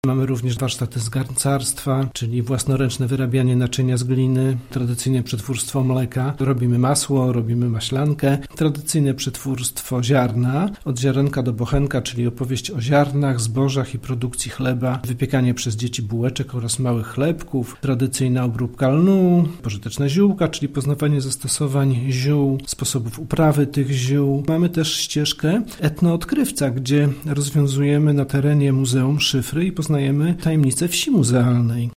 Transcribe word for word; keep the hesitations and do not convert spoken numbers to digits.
Mamy również warsztaty z garncarstwa, czyli własnoręczne wyrabianie naczynia z gliny, tradycyjne przetwórstwo mleka. Robimy masło, robimy maślankę, tradycyjne przetwórstwo ziarna, od ziarenka do bochenka, czyli opowieść o ziarnach, zbożach i produkcji chleba, wypiekanie przez dzieci bułeczek oraz małych chlebków, tradycyjna obróbka lnu, pożyteczne ziółka, czyli poznawanie zastosowań ziół, sposobów uprawy tych ziół. Mamy też ścieżkę etnoodkrywca, gdzie rozwiązujemy na terenie muzeum szyfry i poznajemy tajemnice wsi muzealnej.